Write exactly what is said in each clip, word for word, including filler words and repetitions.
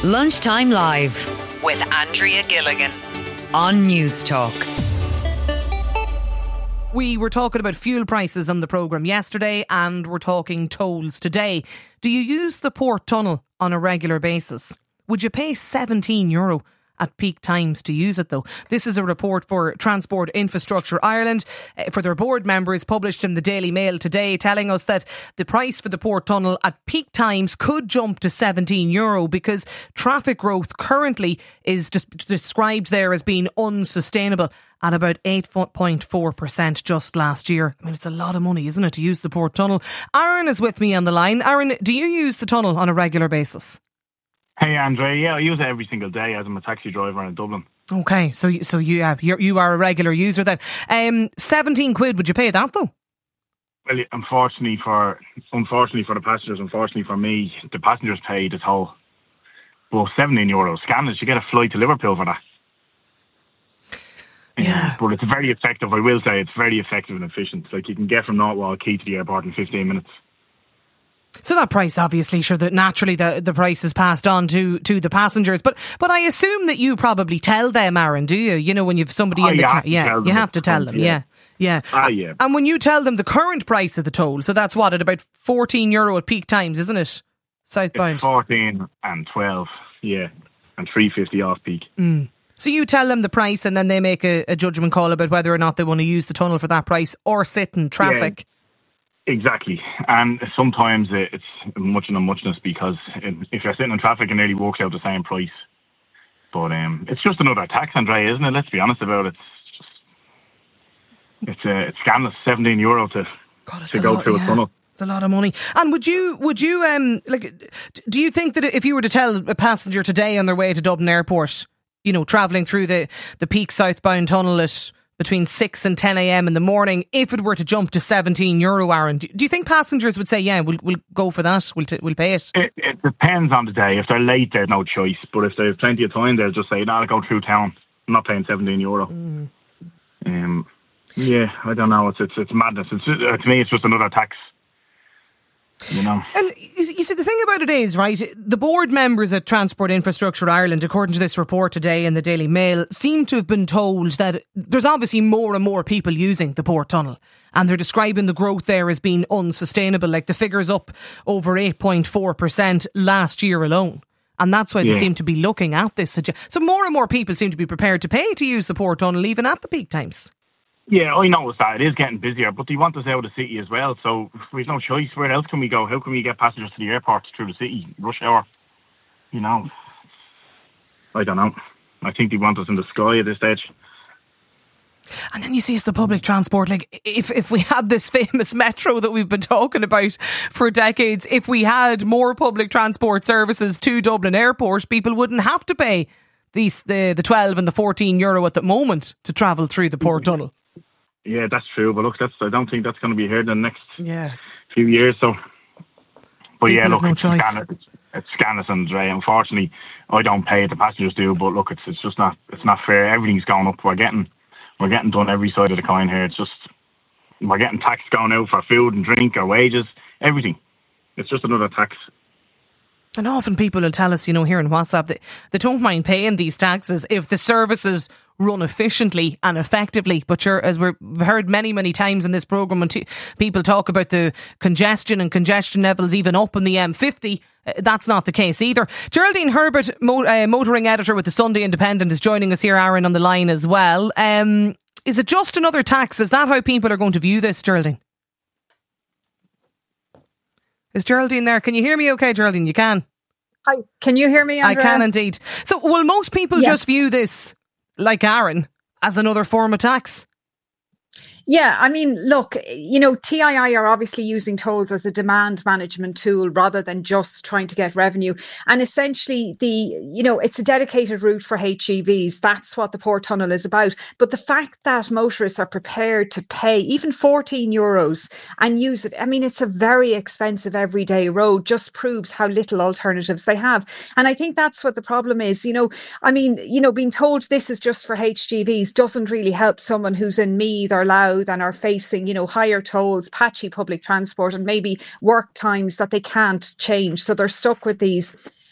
Lunchtime Live with Andrea Gilligan on News Talk. We were talking about fuel prices on the programme yesterday, and we're talking tolls today. Do you use the Port Tunnel on a regular basis? Would you pay seventeen euro at peak times to use it though? This is a report for Transport Infrastructure Ireland uh, for their board members, published in the Daily Mail today, telling us that the price for the Port Tunnel at peak times could jump to seventeen euro because traffic growth currently is just described there as being unsustainable at about eight point four percent just last year. I mean, it's a lot of money, isn't it, to use the Port Tunnel? Aaron is with me on the line. Aaron, do you use the tunnel on a regular basis? Hey, Andre. Yeah, I use it every single day as I'm a taxi driver in Dublin. Okay, so so you have you're, you are a regular user then. Um, seventeen quid. Would you pay that though? Well, unfortunately for unfortunately for the passengers, unfortunately for me, the passengers pay the toll. Well, seventeen euros. Scandalous. You get a flight to Liverpool for that. Yeah, um, but it's very effective. I will say it's very effective and efficient. Like you can get from Northwall Quay to the airport in fifteen minutes. So that price, obviously, sure, that naturally the, the price is passed on to, to the passengers. But but I assume that you probably tell them, Aaron, do you? You know, when you've somebody oh, in the car, yeah, you have to tell them, yeah, yeah. Ah, yeah. And when you tell them the current price of the toll, so that's what, at about fourteen euro at peak times, isn't it? Southbound. It's fourteen and twelve, yeah, and three fifty off peak. Mm. So you tell them the price, and then they make a, a judgment call about whether or not they want to use the tunnel for that price or sit in traffic. Yeah. Exactly, and sometimes it's much and a muchness because if you're sitting in traffic, it nearly works out the same price. But um, it's just another tax, Andre, isn't it? Let's be honest about it. It's just it's uh, it's scandalous. Seventeen euro to God, to go lot, through yeah. a tunnel. It's a lot of money. And would you would you um like? Do you think that if you were to tell a passenger today on their way to Dublin Airport, you know, travelling through the the peak southbound tunnel at between six and ten a.m. in the morning, if it were to jump to seventeen euro, Aaron, do, do you think passengers would say, yeah, we'll, we'll go for that, we'll, t- we'll pay it? it? It depends on the day. If they're late, they have no choice. But if they have plenty of time, they'll just say, no, I'll go through town. I'm not paying seventeen euro. Mm. Um, yeah, I don't know. It's it's, it's madness. It's, uh, to me, it's just another tax. You know. And you see, the thing about it is, right, the board members at Transport Infrastructure Ireland, according to this report today in the Daily Mail, seem to have been told that there's obviously more and more people using the Port Tunnel, and they're describing the growth there as being unsustainable. Like the figure's up over eight point four percent last year alone. And that's why they yeah. seem to be looking at this. So more and more people seem to be prepared to pay to use the Port Tunnel even at the peak times. Yeah, I noticed that. It is getting busier, but they want us out of the city as well, so we've no choice. Where else can we go? How can we get passengers to the airport through the city? Rush hour? You know, I don't know. I think they want us in the sky at this stage. And then you see it's the public transport. Like, if, if we had this famous metro that we've been talking about for decades, if we had more public transport services to Dublin Airport, people wouldn't have to pay these, the, the twelve and the fourteen euro at the moment to travel through the Port Tunnel. Yeah, that's true. But look, that's I don't think that's going to be here in the next yeah. few years. So, but People yeah, look, no it's, choice. scandalous, it's, it's scandalous, and uh, unfortunately, I don't pay it. The passengers do. But look, it's it's just not it's not fair. Everything's going up. We're getting we're getting done every side of the coin here. It's just we're getting tax going out for food and drink, our wages, everything. It's just another tax. And often people will tell us, you know, here in WhatsApp, that they don't mind paying these taxes if the services run efficiently and effectively. But sure, as we've heard many, many times in this programme, when t- people talk about the congestion and congestion levels even up in the M fifty, uh, that's not the case either. Geraldine Herbert, mo- uh, motoring editor with the Sunday Independent, is joining us here, Aaron, on the line as well. Um, is it just another tax? Is that how people are going to view this, Geraldine? Is Geraldine there? Can you hear me okay, Geraldine? You can. Hi, can you hear me, Andrea? I can indeed. So will most people yes. just view this, like Aaron, as another form of tax? Yeah, I mean, look, you know, T I I are obviously using tolls as a demand management tool rather than just trying to get revenue. And essentially, the, you know, it's a dedicated route for H G Vs. That's what the Port Tunnel is about. But the fact that motorists are prepared to pay even fourteen euros and use it, I mean, it's a very expensive everyday road, just proves how little alternatives they have. And I think that's what the problem is. You know, I mean, you know, being told this is just for H G Vs doesn't really help someone who's in Meath or Louth and are facing, you know, higher tolls, patchy public transport, and maybe work times that they can't change. So they're stuck with these.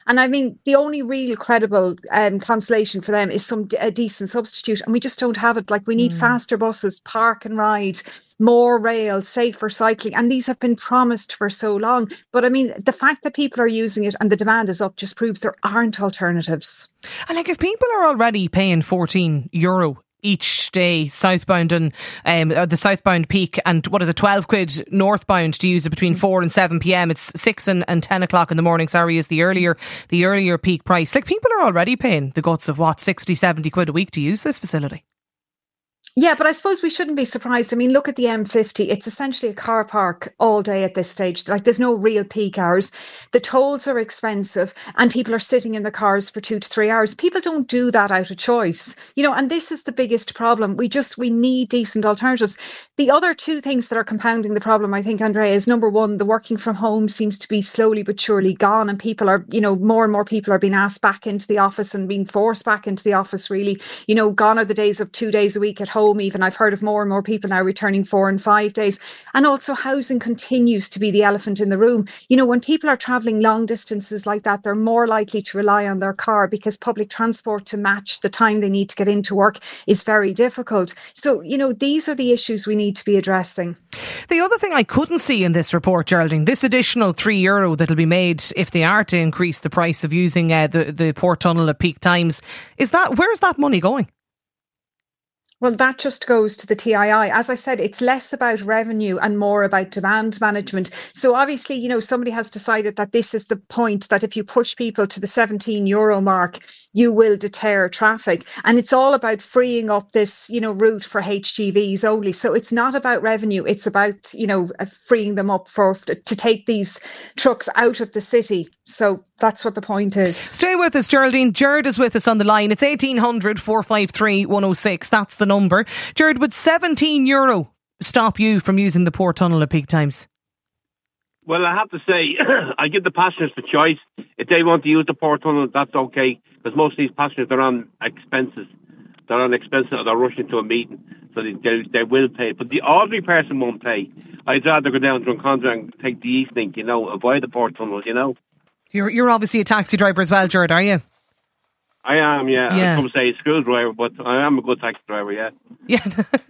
And I mean, the only real credible um, consolation for them is some a decent substitute. And we just don't have it. Like, we need mm. faster buses, park and ride, more rail, safer cycling. And these have been promised for so long. But I mean, the fact that people are using it and the demand is up just proves there aren't alternatives. And like, if people are already paying fourteen euro each day southbound and um, the southbound peak, and what is it, twelve quid northbound to use it between four and seven p.m. It's six and, and ten o'clock in the morning, sorry, is the earlier the earlier peak price. Like, people are already paying the guts of what, sixty, seventy quid a week to use this facility. Yeah, but I suppose we shouldn't be surprised. I mean, look at the M fifty. It's essentially a car park all day at this stage. Like, there's no real peak hours. The tolls are expensive and people are sitting in the cars for two to three hours. People don't do that out of choice, you know, and this is the biggest problem. We just, we need decent alternatives. The other two things that are compounding the problem, I think, Andrea, is number one, the working from home seems to be slowly but surely gone, and people are, you know, more and more people are being asked back into the office and being forced back into the office, really. You know, gone are the days of two days a week at home. Even I've heard of more and more people now returning four and five days. And also, housing continues to be the elephant in the room. You know, when people are travelling long distances like that, they're more likely to rely on their car because public transport to match the time they need to get into work is very difficult. So, you know, these are the issues we need to be addressing. The other thing I couldn't see in this report, Geraldine, this additional three euro that'll be made if they are to increase the price of using uh, the, the port tunnel at peak times, is that, where's that money going? Well, that just goes to the T I I. As I said, it's less about revenue and more about demand management. So obviously, you know, somebody has decided that this is the point, that if you push people to the seventeen euro mark, you will deter traffic. And it's all about freeing up this, you know, route for H G Vs only. So it's not about revenue. It's about, you know, freeing them up for to take these trucks out of the city. So that's what the point is. Stay with us, Geraldine. Jared is with us on the line. It's eighteen hundred, four five three, one oh six. That's the number. Jared, would seventeen euro stop you from using the port tunnel at peak times? Well, I have to say, I give the passengers the choice. If they want to use the port tunnel, that's okay, because most of these passengers are on expenses. They're on expenses or they're rushing to a meeting, so they, they, they will pay. But the ordinary person won't pay. I'd rather go down to Drumcondra and take the East Link, you know, avoid the port tunnel, you know. You're you're obviously a taxi driver as well, Jared, are you? I am, yeah. yeah. I come say school driver, but I am a good taxi driver, yeah. Yeah.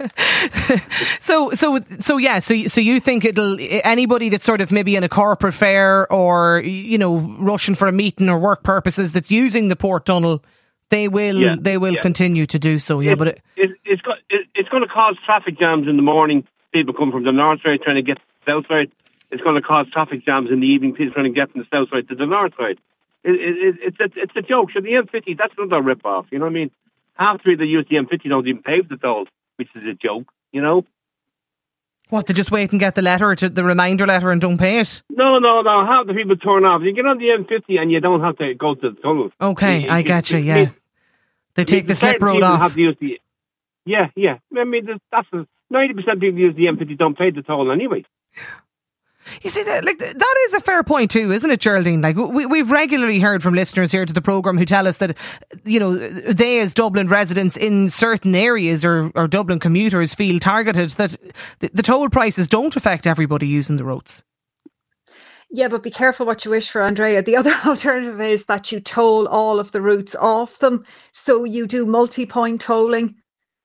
so, so, so, yeah. So, so you think it'll anybody that's sort of maybe in a corporate fare or, you know, rushing for a meeting or work purposes that's using the port tunnel, they will yeah. they will yeah. continue to do so. Yeah, it, but it, it, it's got it, it's going to cause traffic jams in the morning. People come from the north side trying to get to the south side. It's going to cause traffic jams in the evening. People trying to get from the south side to the north side. It, it, it, it's, it's a joke. So the M fifty, that's another rip-off, you know what I mean? Half the people that use the M fifty don't even pave the toll, which is a joke, you know? What, they just wait and get the letter, to the reminder letter, and don't pay it? No, no, no. Half the people turn off. You get on the M fifty and you don't have to go to the tunnel. Okay, you, I you, get you, you, yeah. They take the slip road off. Have to use the, yeah, yeah. I mean, that's a, ninety percent of people use the M fifty don't pay the toll anyway. You see, that, like, that is a fair point too, isn't it, Geraldine? Like, we, we've regularly heard from listeners here to the programme who tell us that, you know, they as Dublin residents in certain areas or, or Dublin commuters feel targeted, that the, the toll prices don't affect everybody using the roads. Yeah, but be careful what you wish for, Andrea. The other alternative is that you toll all of the routes off them. So you do multi-point tolling.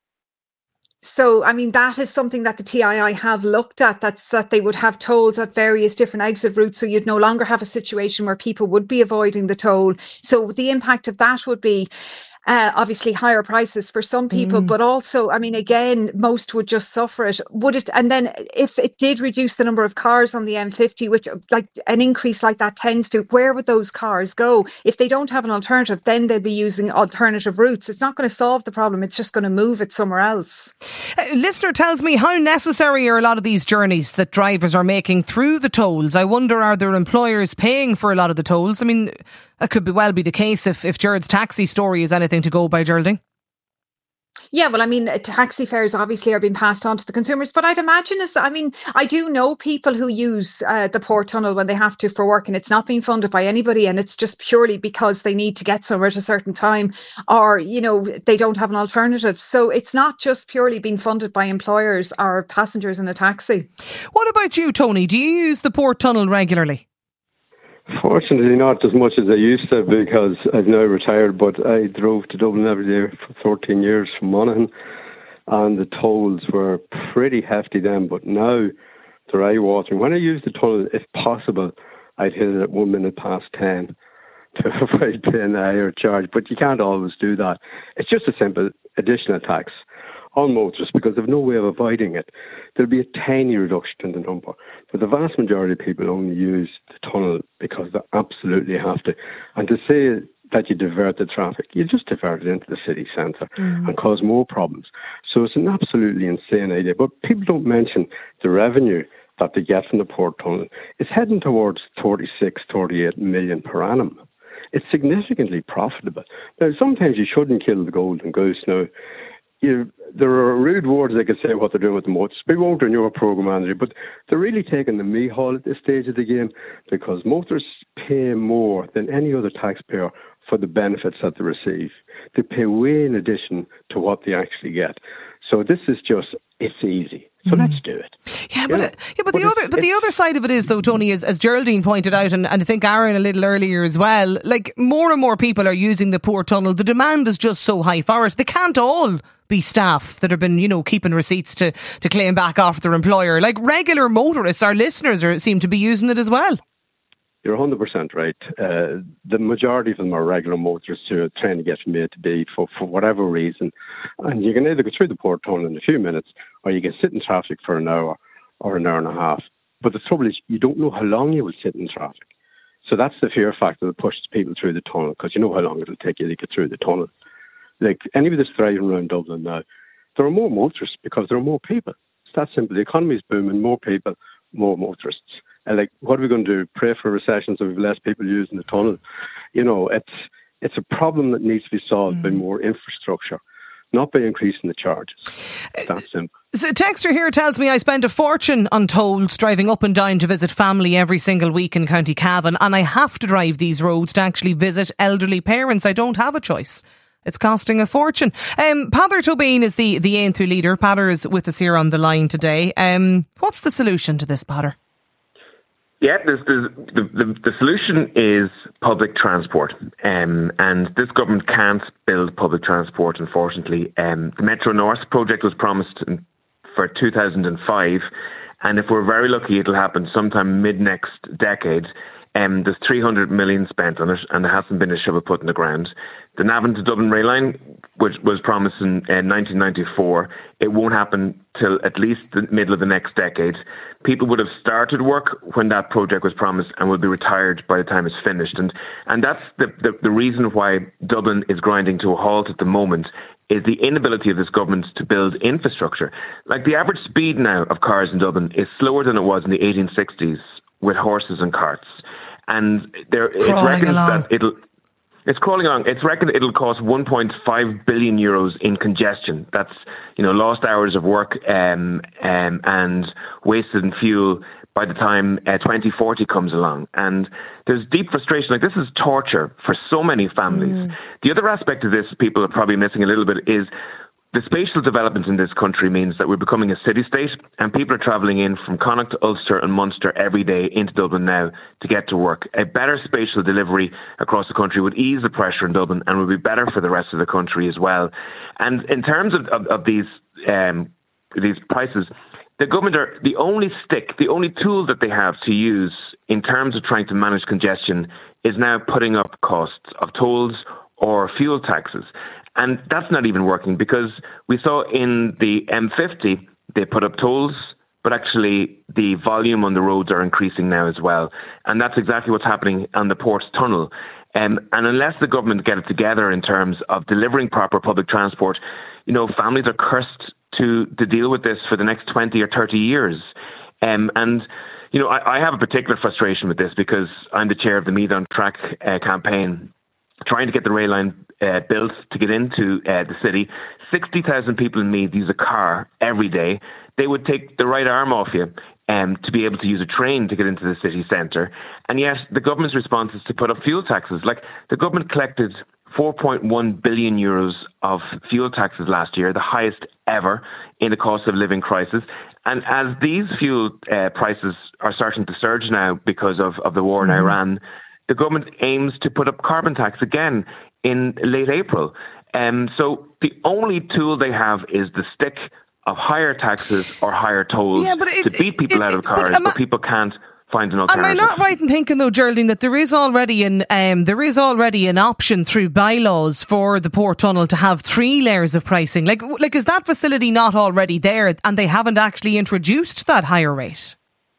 So, I mean, that is something that the T I I have looked at. That's that they would have tolls at various different exit routes. So you'd no longer have a situation where people would be avoiding the toll. So the impact of that would be Uh, obviously higher prices for some people, mm. but also, I mean, again, most would just suffer it. Would it? And then if it did reduce the number of cars on the M fifty, which like an increase like that tends to, where would those cars go? If they don't have an alternative, then they'd be using alternative routes. It's not going to solve the problem. It's just going to move it somewhere else. A listener tells me, how necessary are a lot of these journeys that drivers are making through the tolls? I wonder, are their employers paying for a lot of the tolls? I mean, that could be well be the case if, if Jared's taxi story is anything to go by, Geraldine. Yeah, well, I mean, taxi fares obviously are being passed on to the consumers, but I'd imagine, it's, I mean, I do know people who use uh, the port tunnel when they have to for work, and it's not being funded by anybody, and it's just purely because they need to get somewhere at a certain time, or, you know, they don't have an alternative. So it's not just purely being funded by employers or passengers in a taxi. What about you, Tony? Do you use the port tunnel regularly? Fortunately, not as much as I used to, because I've now retired, but I drove to Dublin every day for thirteen years from Monaghan, and the tolls were pretty hefty then, but now they're eye-watering. When I use the toll, if possible, I'd hit it at one minute past ten to avoid paying a higher charge, but you can't always do that. It's just a simple additional tax on motorists, because they've no way of avoiding it. There'll be a tiny reduction in the number, but the vast majority of people only use the tunnel because they absolutely have to. And to say that you divert the traffic, you just divert it into the city centre mm. and cause more problems. So it's an absolutely insane idea. But people don't mention the revenue that they get from the Port Tunnel. It's heading towards thirty-six, thirty-eight million per annum. It's significantly profitable. Now, sometimes you shouldn't kill the golden goose. Now, You, there are rude words they could say what they're doing with the motorists. We won't in your programme, Andrew, but they're really taking the me-haul at this stage of the game, because motorists pay more than any other taxpayer for the benefits that they receive. They pay way in addition to what they actually get. So this is just, it's easy. So mm. let's do it. Yeah, but, yeah. yeah, but, but the other but the other side of it is, though, Tony, is, as Geraldine pointed out, and, and I think Aaron a little earlier as well, like more and more people are using the Port Tunnel. The demand is just so high for it. They can't all be staff that have been, you know, keeping receipts to, to claim back off their employer. Like regular motorists, our listeners are, seem to be using it as well. You're one hundred percent right. Uh, the majority of them are regular motorists who are trying to get from A to B for, for whatever reason. And you can either go through the Port Tunnel in a few minutes, or you can sit in traffic for an hour or an hour and a half. But the trouble is, you don't know how long you will sit in traffic. So that's the fear factor that pushes people through the tunnel, because you know how long it'll take you to get through the tunnel. Like anybody that's driving around Dublin now, there are more motorists because there are more people. It's that simple. The economy is booming, more people, more motorists. And like, what are we going to do? Pray for a recession so we have less people using the tunnel? You know, it's it's a problem that needs to be solved mm. by more infrastructure, not by increasing the charges. It's that simple. So Texter here tells me I spend a fortune on tolls driving up and down to visit family every single week in County Cavan, and I have to drive these roads to actually visit elderly parents. I don't have a choice. It's costing a fortune. Um, Peadar Tóibín is the, the Aintree leader. Peadar is with us here on the line today. Um, what's the solution to this, Peadar? Yeah, there's, there's, the, the, the solution is public transport. Um, and this government can't build public transport, unfortunately. Um, the Metro North project was promised for two thousand five. And if we're very lucky, it'll happen sometime mid-next decade. Um, there's three hundred million spent on it, and there hasn't been a shovel put in the ground. The Navan to Dublin rail line, which was promised in uh, nineteen ninety-four, it won't happen till at least the middle of the next decade. People would have started work when that project was promised and will be retired by the time it's finished. And and that's the, the, the reason why Dublin is grinding to a halt at the moment, is the inability of this government to build infrastructure. Like, the average speed now of cars in Dublin is slower than it was in the eighteen sixties with horses and carts. And there, it's reckoned that it'll, it's crawling along. It's reckoned it'll cost one point five billion euros in congestion. That's, you know, lost hours of work um, um, and wasted in fuel by the time uh, twenty forty comes along. And there's deep frustration. Like, this is torture for so many families. Mm. The other aspect of this people are probably missing a little bit is the spatial development in this country means that we're becoming a city-state, and people are travelling in from Connacht, Ulster and Munster every day into Dublin now to get to work. A better spatial delivery across the country would ease the pressure in Dublin and would be better for the rest of the country as well. And in terms of, of, of these um, these prices, the government are the only stick, the only tool that they have to use in terms of trying to manage congestion is now putting up costs of tolls or fuel taxes. And that's not even working, because we saw in the M fifty, they put up tolls, but actually the volume on the roads are increasing now as well. And that's exactly what's happening on the Port Tunnel. Um, and unless the government get it together in terms of delivering proper public transport, you know, families are cursed to, to deal with this for the next twenty or thirty years. Um, and, you know, I, I have a particular frustration with this, because I'm the chair of the Meath on Track uh, campaign, trying to get the rail line uh, built to get into uh, the city. sixty thousand people in Meath use a car every day. They would take the right arm off you um, to be able to use a train to get into the city centre. And yet the government's response is to put up fuel taxes. Like, the government collected four point one billion euros of fuel taxes last year, the highest ever in the cost of living crisis. And as these fuel uh, prices are starting to surge now because of, of the war in mm-hmm. Iran, the government aims to put up carbon tax again in late April. Um, so the only tool they have is the stick of higher taxes or higher tolls yeah, but it, to beat people it, out of cars, but, but people can't find an alternative. Am I not right in thinking, though, Geraldine, that there is already an um, there is already an option through bylaws for the Port Tunnel to have three layers of pricing? Like, like is that facility not already there, and they haven't actually introduced that higher rate?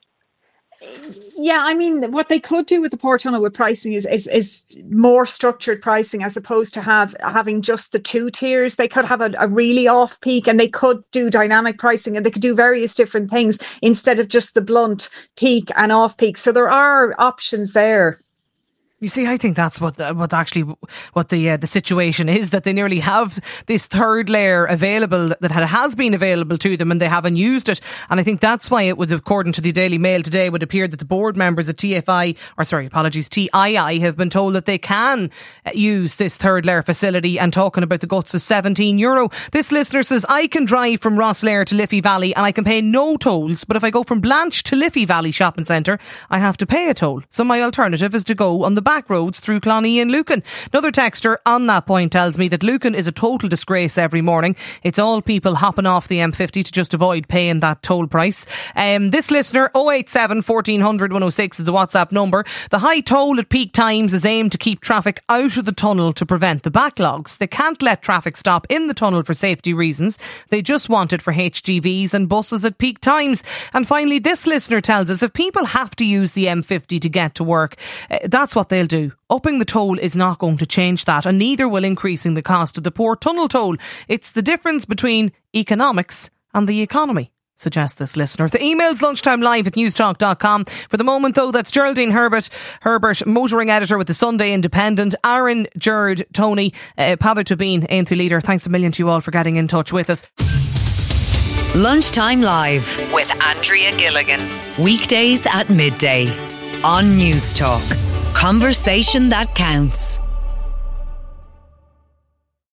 Yeah, I mean, what they could do with the Port Tunnel with pricing is, is is more structured pricing as opposed to have having just the two tiers. They could have a, a really off peak, and they could do dynamic pricing, and they could do various different things instead of just the blunt peak and off peak. So there are options there. You see, I think that's what the, what actually what the uh, the situation is, that they nearly have this third layer available that has been available to them and they haven't used it. And I think that's why it would, according to the Daily Mail today, would appear that the board members at T F I, or sorry, apologies, T I I, have been told that they can use this third layer facility, and talking about the guts of seventeen euro. This listener says, I can drive from Rosslare to Liffey Valley and I can pay no tolls, but if I go from Blanche to Liffey Valley Shopping Centre, I have to pay a toll. So my alternative is to go on the back roads through Clonee and Lucan. Another texter on that point tells me that Lucan is a total disgrace every morning. It's all people hopping off the M fifty to just avoid paying that toll price. Um, this listener, oh eight seven, fourteen hundred, one oh six is the WhatsApp number. The high toll at peak times is aimed to keep traffic out of the tunnel to prevent the backlogs. They can't let traffic stop in the tunnel for safety reasons. They just want it for H G Vs and buses at peak times. And finally, this listener tells us if people have to use the M fifty to get to work, uh, that's what they'll do. Upping the toll is not going to change that, and neither will increasing the cost of the Port Tunnel toll. It's the difference between economics and the economy, suggests this listener. The email's lunchtimelive at newstalk dot com. For the moment, though, that's Geraldine Herbert, Herbert, motoring editor with the Sunday Independent, Aaron, Gerd, Tony, uh, Pather Tobin, Aintree Leader. Thanks a million to you all for getting in touch with us. Lunchtime Live with Andrea Gilligan. Weekdays at midday on Newstalk. Conversation that counts.